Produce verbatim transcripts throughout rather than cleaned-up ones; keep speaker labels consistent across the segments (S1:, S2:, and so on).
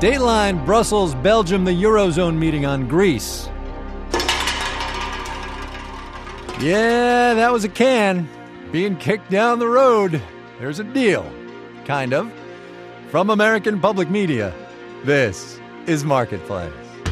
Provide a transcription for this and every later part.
S1: Dateline, Brussels, Belgium, the Eurozone meeting on Greece. Yeah, that was a can being kicked down the road. There's a deal, kind of. From American Public Media, this is Marketplace.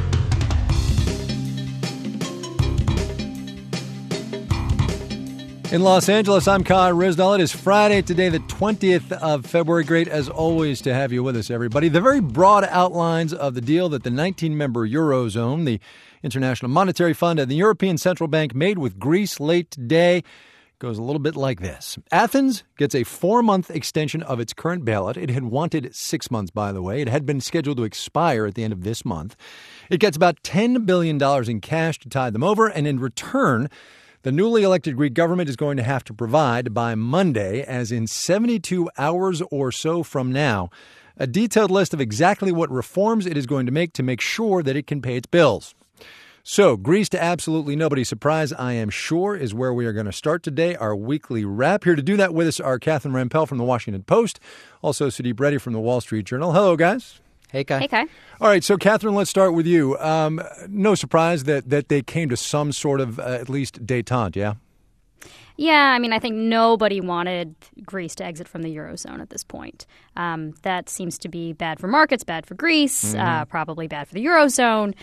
S1: In Los Angeles, I'm Kai Ryssdal. It is Friday today, the twentieth of February. Great, as always, to have you with us, everybody. The very broad outlines of the deal that the nineteen-member Eurozone, the International Monetary Fund, and the European Central Bank made with Greece late today goes a little bit like this. Athens gets a four-month extension of its current bailout. It had wanted six months, by the way. It had been scheduled to expire at the end of this month. It gets about ten billion dollars in cash to tide them over, and in return, the newly elected Greek government is going to have to provide by Monday, as in seventy-two hours or so from now, a detailed list of exactly what reforms it is going to make to make sure that it can pay its bills. So, Greece, to absolutely nobody's surprise, I am sure, is where we are going to start today, our weekly wrap. Here to do that with us are Catherine Rampell from the Washington Post, also Sudeep Reddy from the Wall Street Journal. Hello, guys.
S2: Hey, Kai.
S3: Hey, Kai.
S1: All right, so Catherine, let's start with you. Um, no surprise that, that they came to some sort of, uh, at least, détente, yeah?
S3: Yeah, I mean, I think nobody wanted Greece to exit from the Eurozone at this point. Um, that seems to be bad for markets, bad for Greece, mm-hmm. uh, probably bad for the Eurozone.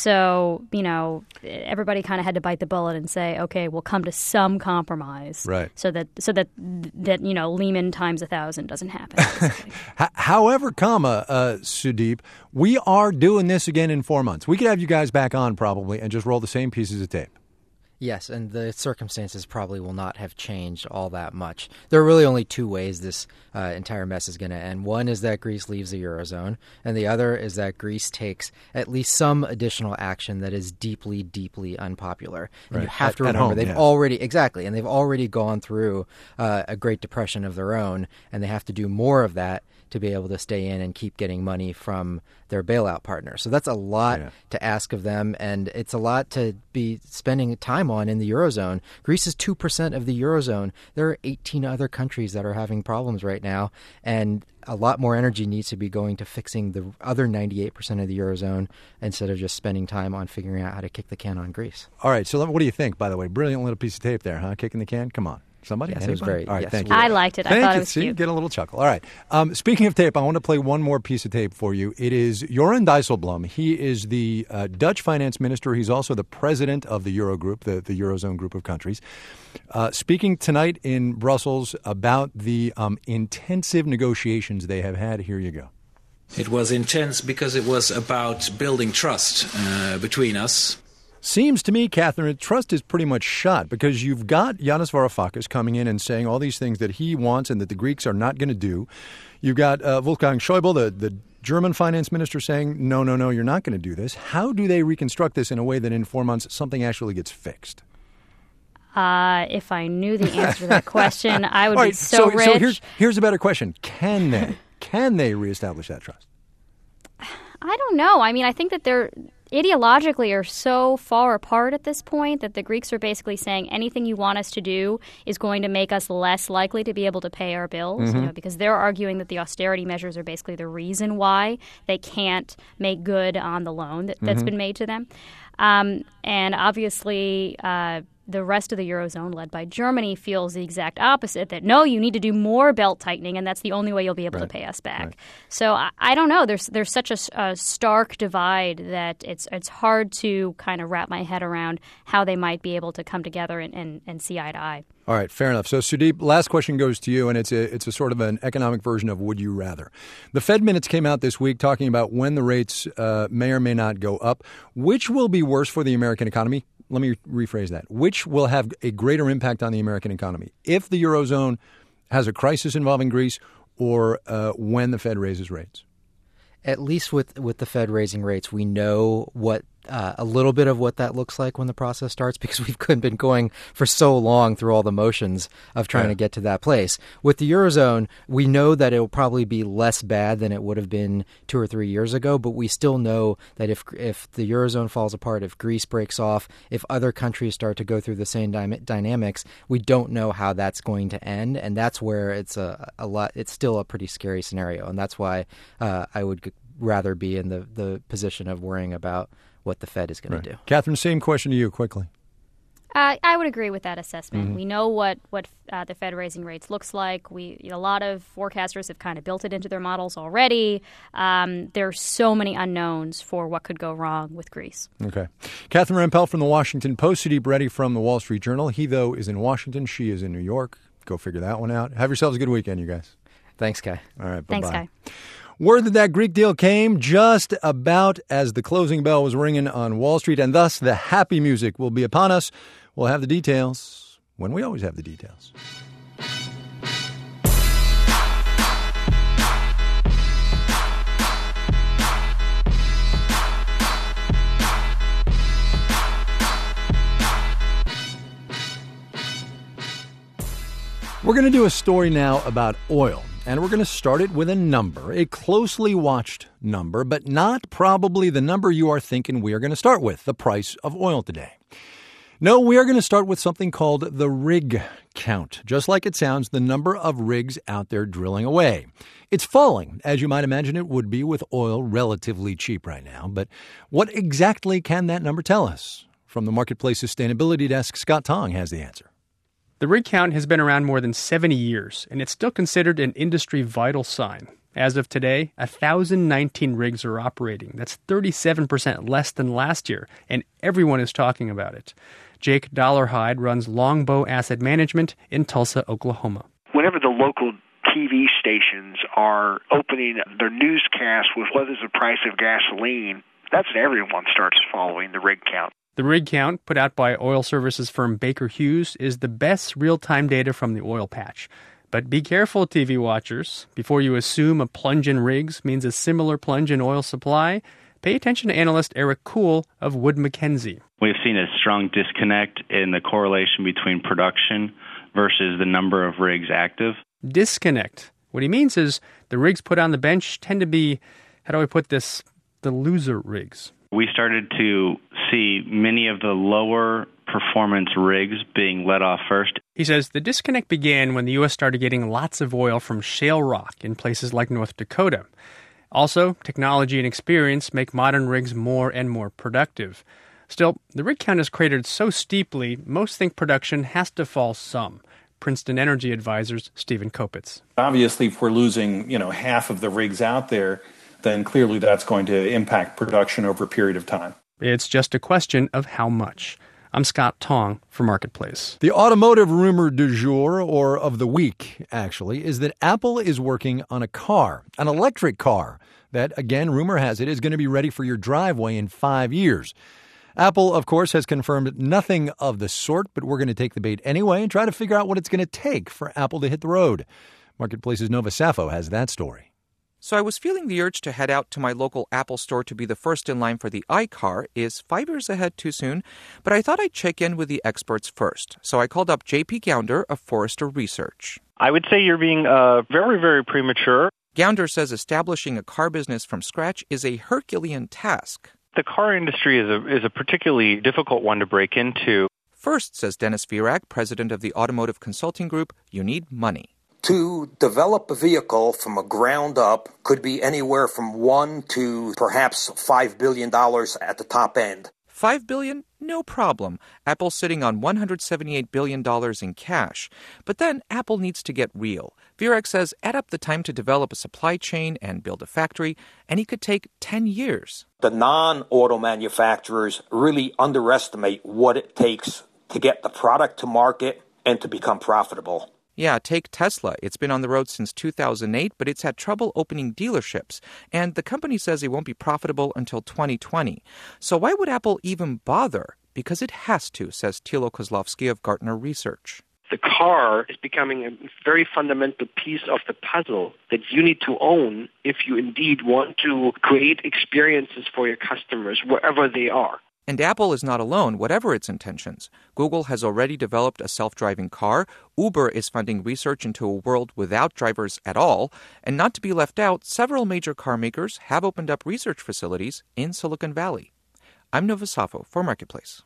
S3: So, you know, everybody kind of had to bite the bullet and say, okay, we'll come to some compromise,
S1: right?
S3: So that so that that you know Lehman times a thousand doesn't happen.
S1: However, comma, uh, Sudeep, we are doing this again in four months. We could have you guys back on probably and just roll the same pieces of tape.
S2: Yes, and the circumstances probably will not have changed all that much. There are really only two ways this uh, entire mess is going to end. One is that Greece leaves the Eurozone, and the other is that Greece takes at least some additional action that is deeply, deeply unpopular. And
S1: right.
S2: you have
S1: at,
S2: to remember
S1: home,
S2: they've
S1: yeah.
S2: already, exactly, and they've already gone through uh, a Great Depression of their own, and they have to do more of that to be able to stay in and keep getting money from their bailout partner. So that's a lot yeah. to ask of them, and it's a lot to be spending time on in the Eurozone. Greece is two percent of the Eurozone. There are eighteen other countries that are having problems right now, and a lot more energy needs to be going to fixing the other ninety-eight percent of the Eurozone instead of just spending time on figuring out how to kick the can on Greece.
S1: All right, so what do you think, by the way? Brilliant little piece of tape there, huh? Kicking the can? Come on. Somebody?
S2: Yes, it was very,
S1: All right,
S2: yes,
S1: thank you.
S3: I liked it.
S1: Thank
S3: I thought
S1: you.
S3: it was
S1: See,
S3: cute.
S1: Get a little chuckle. All right. Um, speaking of tape, I want to play one more piece of tape for you. It is Jeroen Dijsselbloem. He is the uh, Dutch finance minister. He's also the president of the Eurogroup, the, the Eurozone group of countries, uh, speaking tonight in Brussels about the um, intensive negotiations they have had. Here you go.
S4: It was intense because it was about building trust uh, between us.
S1: Seems to me, Catherine, trust is pretty much shot because you've got Yanis Varoufakis coming in and saying all these things that he wants and that the Greeks are not going to do. You've got uh, Wolfgang Schäuble, the, the German finance minister, saying, no, no, no, you're not going to do this. How do they reconstruct this in a way that in four months something actually gets fixed?
S3: Uh, if I knew the answer to that question, I would
S1: right,
S3: be so,
S1: so
S3: rich.
S1: So here's, here's a better question. Can they? Can they reestablish that trust?
S3: I don't know. I mean, I think that they're ideologically are so far apart at this point that the Greeks are basically saying anything you want us to do is going to make us less likely to be able to pay our bills, mm-hmm. you know, because they're arguing that the austerity measures are basically the reason why they can't make good on the loan that, that's mm-hmm. been made to them. Um, and obviously, uh, the rest of the Eurozone, led by Germany, feels the exact opposite, that no, you need to do more belt tightening, and that's the only way you'll be able
S1: right.
S3: to pay us back.
S1: Right.
S3: So I, I don't know. There's there's such a, a stark divide that it's it's hard to kind of wrap my head around how they might be able to come together and, and, and see eye to eye.
S1: All right, fair enough. So, Sudeep, last question goes to you, and it's a it's a sort of an economic version of would you rather. The Fed minutes came out this week talking about when the rates uh, may or may not go up. Which will be worse for the American economy? Let me rephrase that. Which will have a greater impact on the American economy? If the Eurozone has a crisis involving Greece or uh, when the Fed raises rates?
S2: At least with, with the Fed raising rates, we know what uh, a little bit of what that looks like when the process starts because we've been going for so long through all the motions of trying yeah. to get to that place. With the Eurozone, we know that it will probably be less bad than it would have been two or three years ago, but we still know that if if the Eurozone falls apart, if Greece breaks off, if other countries start to go through the same dy- dynamics, we don't know how that's going to end, and that's where it's a, a lot. It's still a pretty scary scenario, and that's why uh, I would rather be in the, the position of worrying about what the Fed is going
S1: right.
S2: to do.
S1: Catherine, same question to you quickly.
S3: Uh, I would agree with that assessment.
S1: Mm-hmm.
S3: We know what, what uh, the Fed raising rates looks like. We a lot of forecasters have kind of built it into their models already. Um, there are so many unknowns for what could go wrong with Greece.
S1: Okay. Catherine Rampell from the Washington Post, Sudip Reddy from the Wall Street Journal. He, though, is in Washington. She is in New York. Go figure that one out. Have yourselves a good weekend, you guys.
S2: Thanks, Kai.
S1: All right, bye-bye.
S3: Thanks, Kai.
S1: Word that that Greek deal came just about as the closing bell was ringing on Wall Street, and thus the happy music will be upon us. We'll have the details when we always have the details. We're going to do a story now about oil. And we're going to start it with a number, a closely watched number, but not probably the number you are thinking we are going to start with, the price of oil today. No, we are going to start with something called the rig count. Just like it sounds, the number of rigs out there drilling away. It's falling, as you might imagine it would be with oil relatively cheap right now. But what exactly can that number tell us? From the Marketplace Sustainability Desk, Scott Tong has the answer.
S5: The rig count has been around more than seventy years, and it's still considered an industry vital sign. As of today, one thousand nineteen rigs are operating. That's thirty-seven percent less than last year, and everyone is talking about it. Jake Dollarhide runs Longbow Asset Management in Tulsa, Oklahoma.
S6: Whenever the local T V stations are opening their newscast with what is the price of gasoline, that's when everyone starts following the rig count.
S5: The rig count, put out by oil services firm Baker Hughes, is the best real-time data from the oil patch. But be careful, T V watchers. Before you assume a plunge in rigs means a similar plunge in oil supply, pay attention to analyst Eric Kuhl of Wood Mackenzie.
S7: We've seen a strong disconnect in the correlation between production versus the number of rigs active.
S5: Disconnect. What he means is the rigs put on the bench tend to be, how do I put this, the loser rigs.
S7: We started to see many of the lower performance rigs being let off first.
S5: He says the disconnect began when the U S started getting lots of oil from shale rock in places like North Dakota. Also, technology and experience make modern rigs more and more productive. Still, the rig count has cratered so steeply, most think production has to fall some. Princeton Energy Advisors Stephen Kopitz.
S8: Obviously, if we're losing, you know, half of the rigs out there, then clearly that's going to impact production over a period of time.
S5: It's just a question of how much. I'm Scott Tong for Marketplace.
S1: The automotive rumor du jour, or of the week, actually, is that Apple is working on a car, an electric car, that, again, rumor has it, is going to be ready for your driveway in five years. Apple, of course, has confirmed nothing of the sort, but we're going to take the bait anyway and try to figure out what it's going to take for Apple to hit the road. Marketplace's Nova Safo has that story.
S9: So I was feeling the urge to head out to my local Apple store to be the first in line for the iCar. Is five years ahead too soon? But I thought I'd check in with the experts first. So I called up J P Gounder of Forrester Research.
S10: I would say you're being uh, very, very premature.
S9: Gounder says establishing a car business from scratch is a Herculean task.
S10: The car industry is a, is a particularly difficult one to break into.
S9: First, says Dennis Virak, president of the Automotive Consulting Group, you need money.
S11: To develop a vehicle from a ground up could be anywhere from one to perhaps five billion dollars at the top end.
S9: Five billion dollars? No problem. Apple's sitting on one hundred seventy-eight billion dollars in cash. But then Apple needs to get real. Virak says add up the time to develop a supply chain and build a factory, and it could take ten years.
S11: The non-auto manufacturers really underestimate what it takes to get the product to market and to become profitable.
S9: Yeah, take Tesla. It's been on the road since two thousand eight, but it's had trouble opening dealerships. And the company says it won't be profitable until twenty twenty. So why would Apple even bother? Because it has to, says Thilo Kozlowski of Gartner Research.
S12: The car is becoming a very fundamental piece of the puzzle that you need to own if you indeed want to create experiences for your customers wherever they are.
S9: And Apple is not alone, whatever its intentions. Google has already developed a self-driving car. Uber is funding research into a world without drivers at all. And not to be left out, several major car makers have opened up research facilities in Silicon Valley. I'm Nova Safo for Marketplace.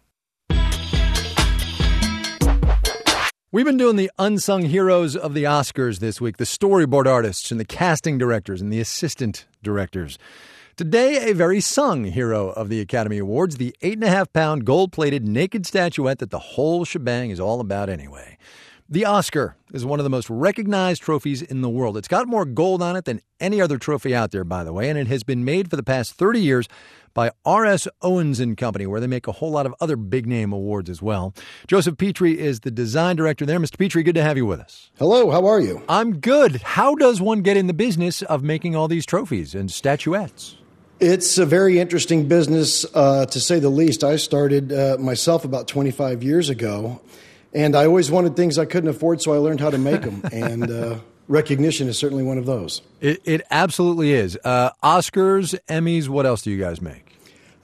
S1: We've been doing the unsung heroes of the Oscars this week, the storyboard artists and the casting directors and the assistant directors. Today, a very sung hero of the Academy Awards, the eight and a half pound gold-plated naked statuette that the whole shebang is all about anyway. The Oscar is one of the most recognized trophies in the world. It's got more gold on it than any other trophy out there, by the way, and it has been made for the past thirty years by R S Owens and Company, where they make a whole lot of other big-name awards as well. Joseph Petrie is the design director there. Mister Petrie, good to have you with us.
S13: Hello, how are you?
S1: I'm good. How does one get in the business of making all these trophies and statuettes?
S13: It's a very interesting business, uh, to say the least. I started uh, myself about twenty-five years ago, and I always wanted things I couldn't afford, so I learned how to make them, and uh, recognition is certainly one of those.
S1: It, it absolutely is. Uh, Oscars, Emmys, what else do you guys make?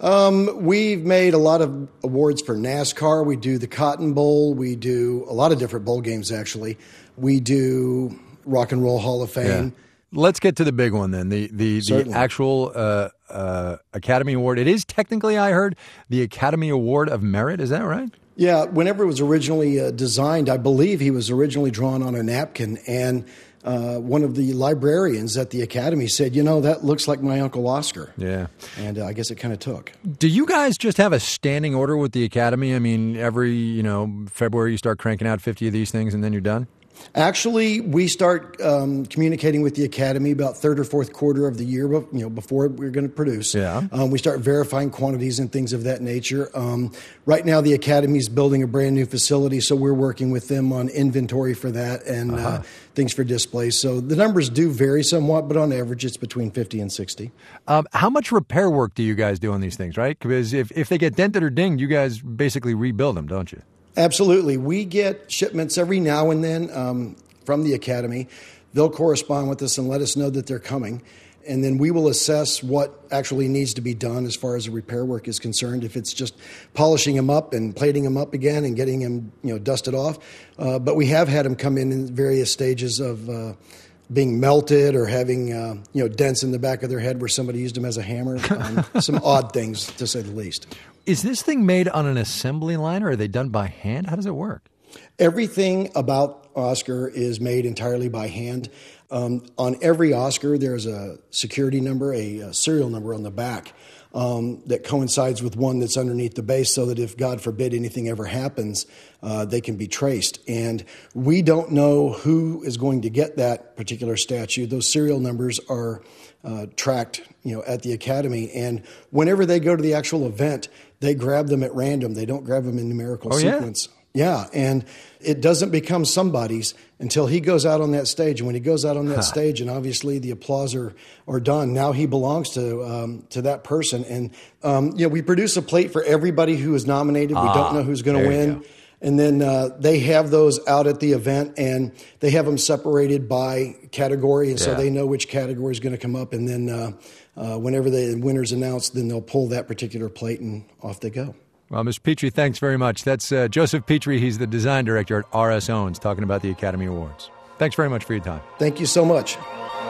S13: Um, we've made a lot of awards for NASCAR. We do the Cotton Bowl. We do a lot of different bowl games, actually. We do Rock and Roll Hall of Fame.
S1: Yeah. Let's get to the big one then, the the, the actual uh, uh, Academy Award. It is technically, I heard, the Academy Award of Merit. Is that right?
S13: Yeah, whenever it was originally uh, designed, I believe he was originally drawn on a napkin, and uh, one of the librarians at the Academy said, you know, that looks like my Uncle Oscar.
S1: Yeah.
S13: And uh, I guess it kind of took.
S1: Do you guys just have a standing order with the Academy? I mean, every, you know, February you start cranking out fifty of these things and then you're done?
S13: Actually, we start um, communicating with the Academy about third or fourth quarter of the year, you know, before we're going to produce.
S1: Yeah.
S13: Um, we start verifying quantities and things of that nature. Um, right now, the Academy is building a brand new facility, so we're working with them on inventory for that and uh-huh. uh, things for displays. So the numbers do vary somewhat, but on average, it's between fifty and sixty.
S1: Um, how much repair work do you guys do on these things, right? Because if, if they get dented or dinged, you guys basically rebuild them, don't you?
S13: Absolutely. We get shipments every now and then um, from the Academy. They'll correspond with us and let us know that they're coming. And then we will assess what actually needs to be done as far as the repair work is concerned. If it's just polishing them up and plating them up again and getting them, you know, dusted off. Uh, but we have had them come in in various stages of uh, being melted or having, uh, you know, dents in the back of their head where somebody used them as a hammer. Um, some odd things, to say the least.
S1: Is this thing made on an assembly line, or are they done by hand? How does it work?
S13: Everything about Oscar is made entirely by hand. Um, on every Oscar, there's a security number, a, a serial number on the back um, that coincides with one that's underneath the base so that if, God forbid, anything ever happens, uh, they can be traced. And we don't know who is going to get that particular statue. Those serial numbers are uh, tracked, you know, at the Academy. And whenever they go to the actual event, they grab them at random. They don't grab them in numerical
S1: oh,
S13: sequence. Yeah. yeah, and it doesn't become somebody's until he goes out on that stage. And when he goes out on that huh. stage, and obviously the applause are, are done, now he belongs to um, to that person. And um, you know, we produce a plate for everybody who is nominated. Ah, we don't know who's going to win. And then uh, they have those out at the event, and they have them separated by category, and yeah. so they know which category is going to come up. And then uh, uh, whenever the winner's announced, then they'll pull that particular plate, and off they go.
S1: Well, Mister Petrie, thanks very much. That's uh, Joseph Petrie. He's the design director at R S Owens, talking about the Academy Awards. Thanks very much for your time.
S13: Thank you so much.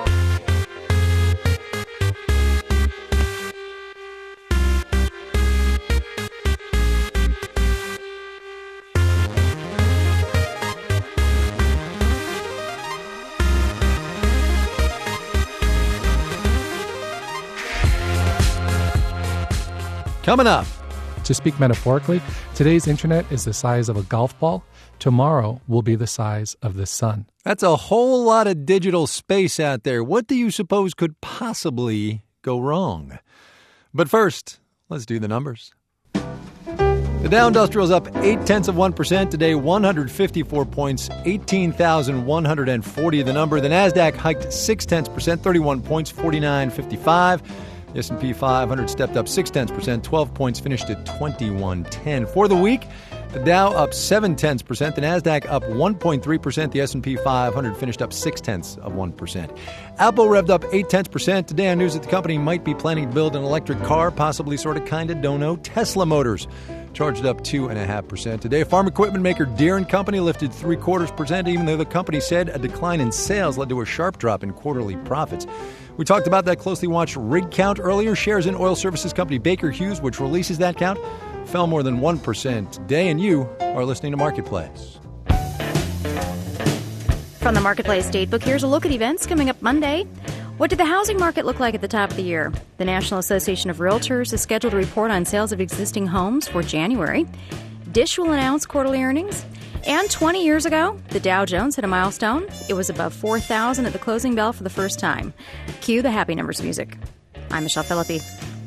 S1: Coming up.
S14: To speak metaphorically, today's internet is the size of a golf ball. Tomorrow will be the size of the sun.
S1: That's a whole lot of digital space out there. What do you suppose could possibly go wrong? But first, let's do the numbers. The Dow Industrial's up eight tenths of one percent today, one hundred fifty-four points, eighteen thousand one hundred forty the number. The Nasdaq hiked six tenths percent, thirty-one points, forty-nine fifty-five. The S and P five hundred stepped up six tenths percent, twelve points, finished at twenty-one ten. For the week, the Dow up seven tenths percent, the Nasdaq up one point three percent, the S and P five hundred finished up six tenths of one percent. Apple revved up eight tenths percent. Today on news that the company might be planning to build an electric car, possibly, sort of, kind of, don't know. Tesla Motors charged up two point five percent today. Farm equipment maker Deere and Company lifted three quarters percent, even though the company said a decline in sales led to a sharp drop in quarterly profits. We talked about that closely watched rig count earlier. Shares in oil services company Baker Hughes, which releases that count, fell more than one percent today, and you are listening to Marketplace.
S15: From the Marketplace Datebook, here's a look at events coming up Monday. What did the housing market look like at the top of the year? The National Association of Realtors is scheduled to report on sales of existing homes for January. Dish will announce quarterly earnings. And twenty years ago, the Dow Jones hit a milestone. It was above four thousand at the closing bell for the first time. Cue the happy numbers music. I'm Michelle Philippi.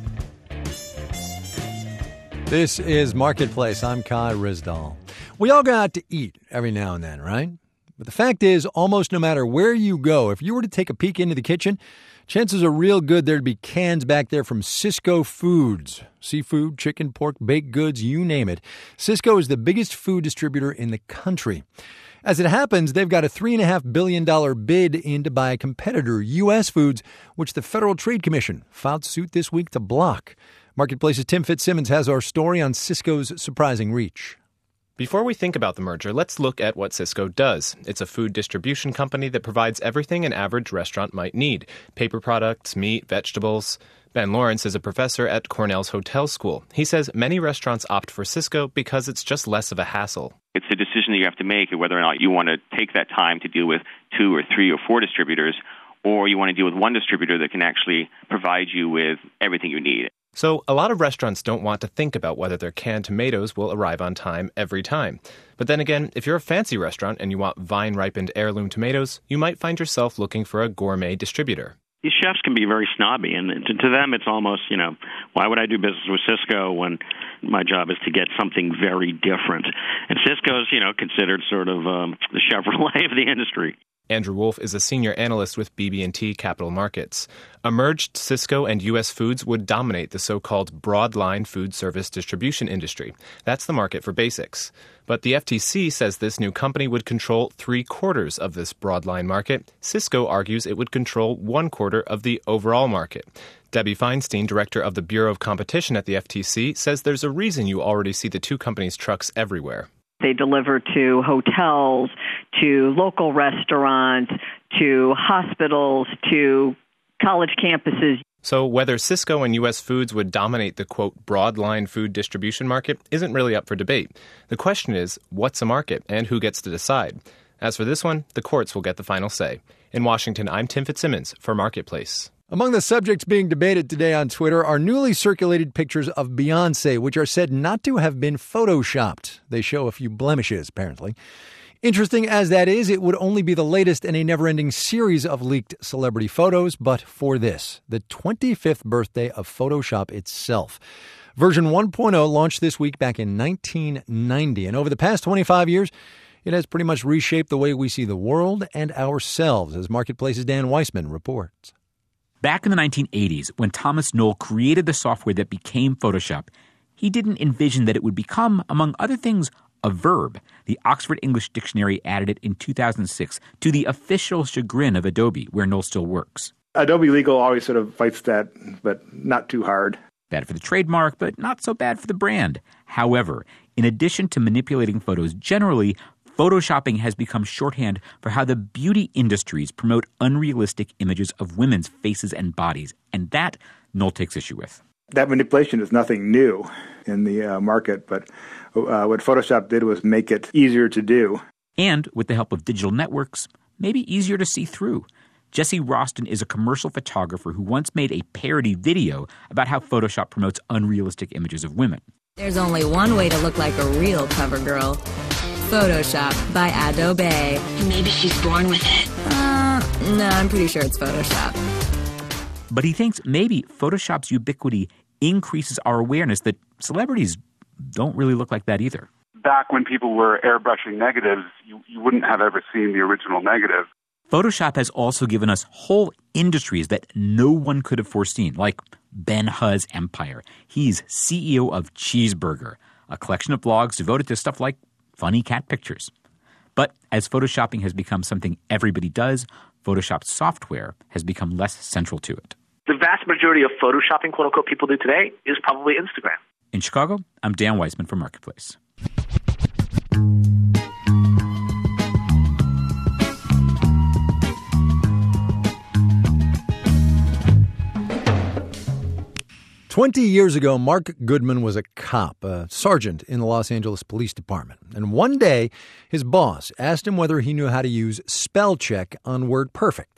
S1: This is Marketplace. I'm Kai Ryssdal. We all go out to eat every now and then, right? But the fact is, almost no matter where you go, if you were to take a peek into the kitchen, chances are real good there'd be cans back there from Sysco Foods. Seafood, chicken, pork, baked goods, you name it. Sysco is the biggest food distributor in the country. As it happens, they've got a three point five billion dollars bid in to buy a competitor, U S Foods, which the Federal Trade Commission filed suit this week to block. Marketplace's Tim Fitzsimmons has our story on Sysco's surprising reach.
S16: Before we think about the merger, let's look at what Sysco does. It's a food distribution company that provides everything an average restaurant might need. Paper products, meat, vegetables. Ben Lawrence is a professor at Cornell's Hotel School. He says many restaurants opt for Sysco because it's just less of a hassle.
S17: It's a decision that you have to make whether or not you want to take that time to deal with two or three or four distributors, or you want to deal with one distributor that can actually provide you with everything you need.
S16: So a lot of restaurants don't want to think about whether their canned tomatoes will arrive on time every time. But then again, if you're a fancy restaurant and you want vine-ripened heirloom tomatoes, you might find yourself looking for a gourmet distributor.
S18: These chefs can be very snobby, and to, to them it's almost, you know, why would I do business with Sysco when my job is to get something very different? And Sysco's, you know, considered sort of um, the Chevrolet of the industry.
S16: Andrew Wolf is a senior analyst with B B and T Capital Markets. A merged Sysco and U S Foods would dominate the so-called broadline food service distribution industry. That's the market for basics. But the F T C says this new company would control three-quarters of this broadline market. Sysco argues it would control one-quarter of the overall market. Debbie Feinstein, director of the Bureau of Competition at the F T C, says there's a reason you already see the two companies' trucks everywhere.
S19: They deliver to hotels, to local restaurants, to hospitals, to college campuses.
S16: So whether Sysco and U S Foods would dominate the, quote, broadline food distribution market isn't really up for debate. The question is, what's a market and who gets to decide? As for this one, the courts will get the final say. In Washington, I'm Tim Fitzsimmons for Marketplace.
S1: Among the subjects being debated today on Twitter are newly circulated pictures of Beyoncé, which are said not to have been photoshopped. They show a few blemishes, apparently. Interesting as that is, it would only be the latest in a never-ending series of leaked celebrity photos, but for this, the twenty-fifth birthday of Photoshop itself. Version one point oh launched this week back in nineteen ninety, and over the past twenty-five years, it has pretty much reshaped the way we see the world and ourselves, as Marketplace's Dan Weissman reports.
S20: Back in the nineteen eighties, when Thomas Knoll created the software that became Photoshop, he didn't envision that it would become, among other things, a verb. The Oxford English Dictionary added it in two thousand six to the official chagrin of Adobe, where Knoll still works.
S21: Adobe Legal always sort of fights that, but not too hard.
S20: Bad for the trademark, but not so bad for the brand. However, in addition to manipulating photos generally, Photoshopping has become shorthand for how the beauty industries promote unrealistic images of women's faces and bodies, and that Knoll takes issue with.
S21: That manipulation is nothing new in the uh, market, but uh, what Photoshop did was make it easier to do.
S20: And with the help of digital networks, maybe easier to see through. Jesse Roston is a commercial photographer who once made a parody video about how Photoshop promotes unrealistic images of women.
S22: There's only one way to look like a real cover girl. Photoshop by Adobe. Maybe she's born with it. Uh, no, I'm pretty sure it's Photoshop.
S20: But he thinks maybe Photoshop's ubiquity increases our awareness that celebrities don't really look like that either.
S23: Back when people were airbrushing negatives, you, you wouldn't have ever seen the original negative.
S20: Photoshop has also given us whole industries that no one could have foreseen, like Ben Hu's empire. He's C E O of Cheeseburger, a collection of blogs devoted to stuff like funny cat pictures. But as photoshopping has become something everybody does, Photoshop software has become less central to it.
S24: The vast majority of photoshopping, quote-unquote, people do today is probably Instagram.
S20: In Chicago, I'm Dan Weissman for Marketplace.
S1: Twenty years ago, Mark Goodman was a cop, a sergeant in the Los Angeles Police Department. And one day, his boss asked him whether he knew how to use spell check on WordPerfect.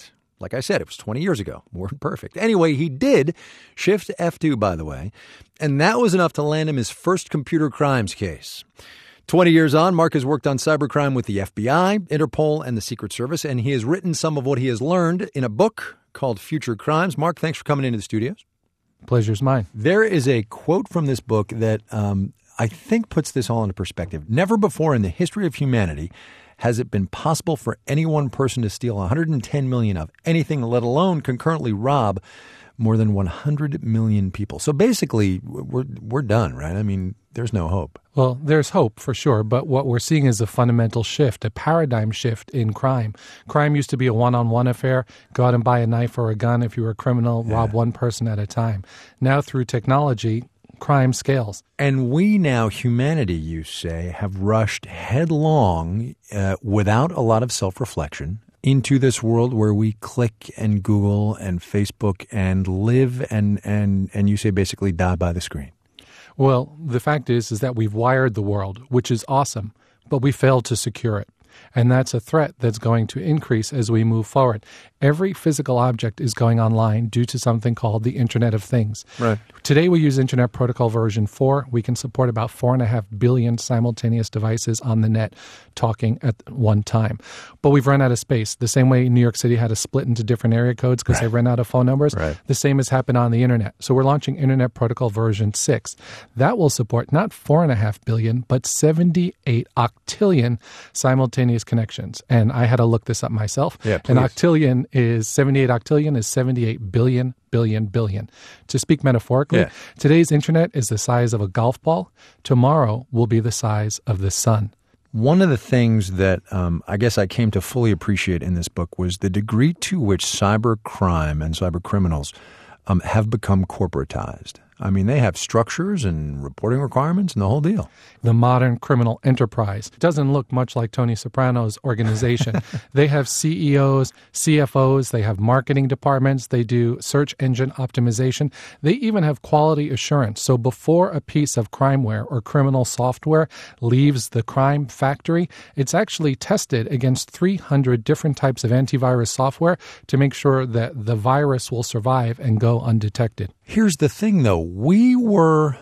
S1: Like I said, it was twenty years ago. Weren't perfect. Anyway, he did shift to F two, by the way, and that was enough to land him his first computer crimes case. twenty years on, Mark has worked on cybercrime with the F B I, Interpol, and the Secret Service, and he has written some of what he has learned in a book called Future Crimes. Mark, thanks for coming into the studios.
S14: Pleasure's mine.
S1: There is a quote from this book that um, I think puts this all into perspective. Never before in the history of humanity has it been possible for any one person to steal one hundred ten million of anything, let alone concurrently rob more than one hundred million people. So basically, we're we're done, right? I mean, there's no hope.
S14: Well, there's hope for sure, but what we're seeing is a fundamental shift, a paradigm shift in crime. Crime used to be a one-on-one affair. Go out and buy a knife or a gun if you were a criminal, yeah. rob one person at a time. Now, through technology, crime scales.
S1: And we now, humanity, you say, have rushed headlong uh, without a lot of self-reflection into this world where we click and Google and Facebook and live and, and, and you say basically die by the screen.
S14: Well, the fact is, is that we've wired the world, which is awesome, but we failed to secure it. And that's a threat that's going to increase as we move forward. Every physical object is going online due to something called the Internet of Things.
S1: Right.
S14: Today we use Internet Protocol version four. We can support about four and a half billion simultaneous devices on the net talking at one time. But we've run out of space. The same way New York City had to split into different area codes because right. they ran out of phone numbers.
S1: Right.
S14: The same has happened on the Internet. So we're launching Internet Protocol version six. That will support not four and a half billion, but seventy-eight octillion simultaneous connections. And I had to look this up myself.
S1: Yeah,
S14: An octillion is seventy-eight octillion is seventy-eight billion billion billion. To speak metaphorically,
S1: yeah.
S14: today's internet is the size of a golf ball. Tomorrow will be the size of the sun.
S1: One of the things that um, I guess I came to fully appreciate in this book was the degree to which cyber crime and cyber criminals um, have become corporatized. I mean, they have structures and reporting requirements and the whole deal.
S14: The modern criminal enterprise doesn't look much like Tony Soprano's organization. They have C E Os, C F Os, they have marketing departments, they do search engine optimization. They even have quality assurance. So before a piece of crimeware or criminal software leaves the crime factory, it's actually tested against three hundred different types of antivirus software to make sure that the virus will survive and go undetected.
S1: Here's the thing, though. We were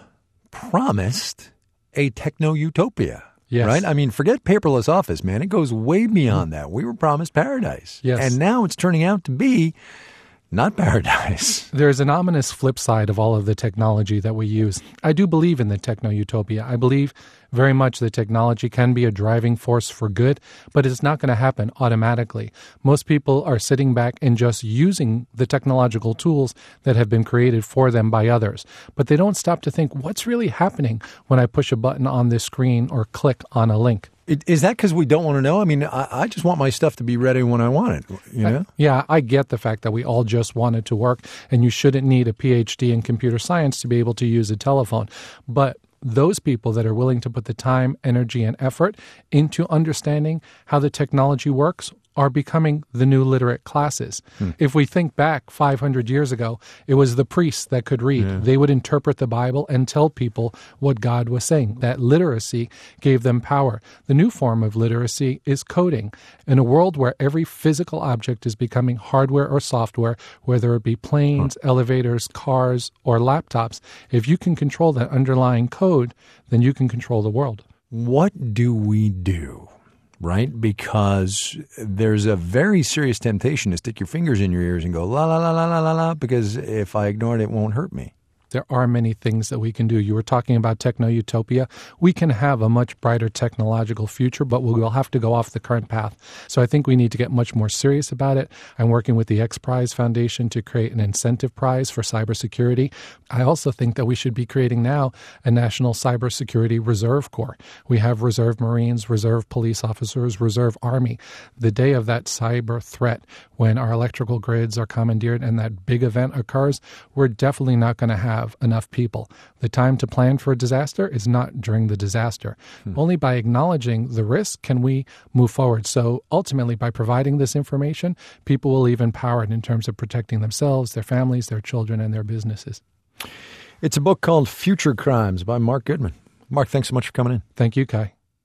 S1: promised a techno-utopia,
S14: yes.
S1: right? I mean, forget paperless office, man. It goes way beyond that. We were promised paradise.
S14: Yes.
S1: And now it's turning out to be not paradise.
S14: There's an ominous flip side of all of the technology that we use. I do believe in the techno-utopia. I believe very much that technology can be a driving force for good, but it's not going to happen automatically. Most people are sitting back and just using the technological tools that have been created for them by others. But they don't stop to think, what's really happening when I push a button on this screen or click on a link?
S1: Is that because we don't want to know? I mean, I, I just want my stuff to be ready when I want it, you know?
S14: I, yeah, I get the fact that we all just want it to work, and you shouldn't need a P H D in computer science to be able to use a telephone. But those people that are willing to put the time, energy, and effort into understanding how the technology works are becoming the new literate classes. Hmm. If we think back five hundred years ago, it was the priests that could read.
S1: Yeah.
S14: They would interpret the Bible and tell people what God was saying. That literacy gave them power. The new form of literacy is coding. In a world where every physical object is becoming hardware or software, whether it be planes, huh. elevators, cars, or laptops, if you can control that underlying code, then you can control the world.
S1: What do we do? Right? Because there's a very serious temptation to stick your fingers in your ears and go, la, la, la, la, la, la, la, because if I ignore it, it won't hurt me.
S14: There are many things that we can do. You were talking about techno-utopia. We can have a much brighter technological future, but we will have to go off the current path. So I think we need to get much more serious about it. I'm working with the X Prize Foundation to create an incentive prize for cybersecurity. I also think that we should be creating now a National Cybersecurity Reserve Corps. We have Reserve Marines, Reserve Police Officers, Reserve Army. The day of that cyber threat, when our electrical grids are commandeered and that big event occurs, we're definitely not going to have enough people. The time to plan for a disaster is not during the disaster. Hmm. Only by acknowledging the risk can we move forward. So ultimately, by providing this information, people will leave empowered in terms of protecting themselves, their families, their children, and their businesses.
S1: It's a book called Future Crimes by Mark Goodman. Mark, thanks so much for coming in.
S14: Thank you, Kai.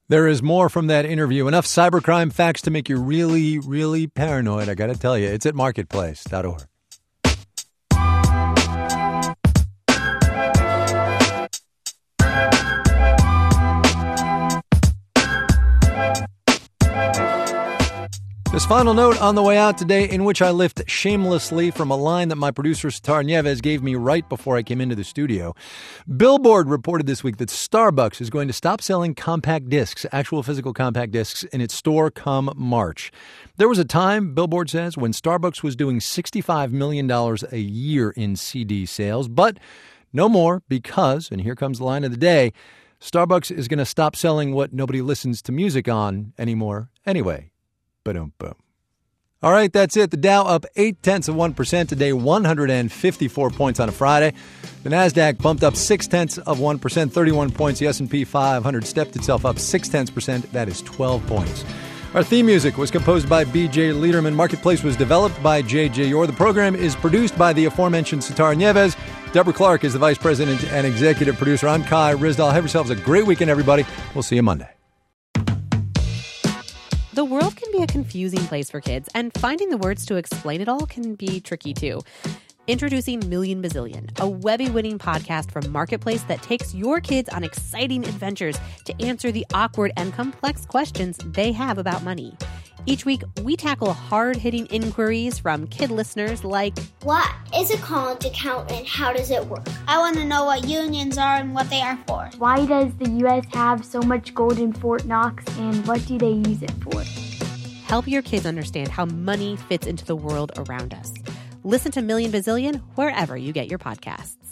S1: There is more from that interview. Enough cybercrime facts to make you really, really paranoid. I got to tell you, it's at marketplace dot org. This final note on the way out today, in which I lift shamelessly from a line that my producer Sitar Nieves gave me right before I came into the studio. Billboard reported this week that Starbucks is going to stop selling compact discs, actual physical compact discs, in its store come March. There was a time, Billboard says, when Starbucks was doing sixty-five million dollars a year in C D sales, but no more because, and here comes the line of the day, Starbucks is going to stop selling what nobody listens to music on anymore anyway. Boom, boom. All right, that's it. The Dow up eight tenths of one percent today, one hundred fifty-four points on a Friday. The Nasdaq bumped up six tenths of one percent, thirty-one points. The S and P five hundred stepped itself up six tenths percent. That is twelve points. Our theme music was composed by B J Liederman. Marketplace was developed by J J Orr. The program is produced by the aforementioned Sitar Nieves. Deborah Clark is the vice president and executive producer. I'm Kai Ryssdal. Have yourselves a great weekend, everybody. We'll see you Monday.
S2: The world can be a confusing place for kids, and finding the words to explain it all can be tricky too. Introducing Million Bazillion, a Webby-winning podcast from Marketplace that takes your kids on exciting adventures to answer the awkward and complex questions they have about money. Each week, we tackle hard-hitting inquiries from kid listeners like,
S3: what is a college account and how does it work? I want to know what unions are and what they are for.
S4: Why does the U S have so much gold in Fort Knox and what do they use it for?
S2: Help your kids understand how money fits into the world around us. Listen to Million Bazillion wherever you get your podcasts.